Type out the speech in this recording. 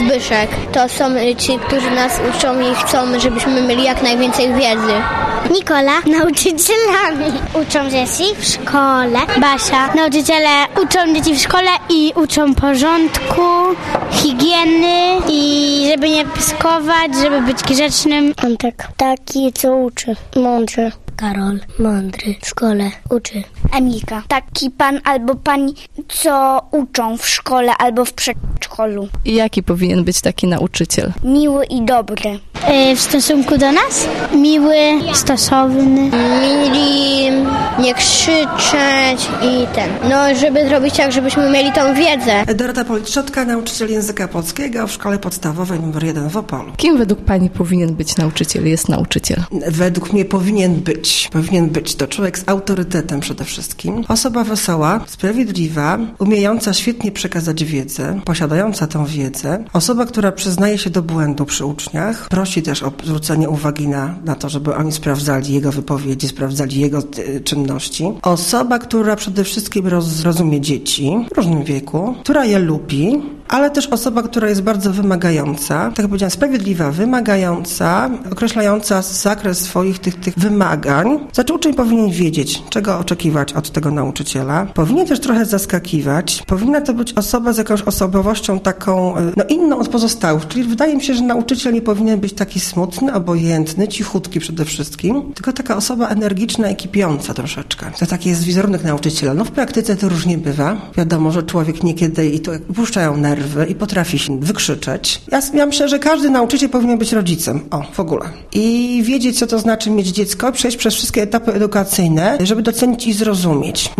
Zbyszek. To są ci, którzy nas uczą i chcą, żebyśmy mieli jak najwięcej wiedzy. Nikola, nauczycielami. Uczą dzieci w szkole. Basia, nauczyciele uczą dzieci w szkole i uczą porządku, higieny i żeby nie pyskować, żeby być grzecznym. Antek, taki co uczy, mądry. Karol, mądry, w szkole uczy. Emilka, taki pan albo pani, co uczą w szkole albo w przedszkolu. I jaki powinien być taki nauczyciel? Miły i dobry. W stosunku do nas? Miły, stosowny. Mili, nie krzyczeć i żeby zrobić tak, żebyśmy mieli tą wiedzę. Dorota Politrzotka, nauczyciel języka polskiego w szkole podstawowej nr 1 w Opolu. Kim według pani powinien być nauczyciel, jest nauczyciel? Według mnie powinien być to człowiek z autorytetem przede wszystkim. Osoba wesoła, sprawiedliwa, umiejąca świetnie przekazać wiedzę, posiadająca tą wiedzę. Osoba, która przyznaje się do błędu przy uczniach, prosi też o zwrócenie uwagi na to, żeby oni sprawdzali jego wypowiedzi, sprawdzali jego czynności. Osoba, która przede wszystkim rozumie dzieci w różnym wieku, która je lubi, ale też osoba, która jest bardzo wymagająca, tak jak powiedziałam, sprawiedliwa, wymagająca, określająca zakres swoich tych wymagań. Znaczy uczeń powinien wiedzieć, czego oczekiwać od tego nauczyciela. Powinien też trochę zaskakiwać. Powinna to być osoba z jakąś osobowością taką, inną od pozostałych. Czyli wydaje mi się, że nauczyciel nie powinien być taki smutny, obojętny, cichutki przede wszystkim, tylko taka osoba energiczna i kipiąca troszeczkę. To taki jest wizerunek nauczyciela. W praktyce to różnie bywa. Wiadomo, że człowiek niekiedy i to puszczają nerwy i potrafi się wykrzyczeć. Ja myślę, że każdy nauczyciel powinien być rodzicem. W ogóle. I wiedzieć, co to znaczy mieć dziecko, przejść przez wszystkie etapy edukacyjne, żeby docenić i zrozumieć.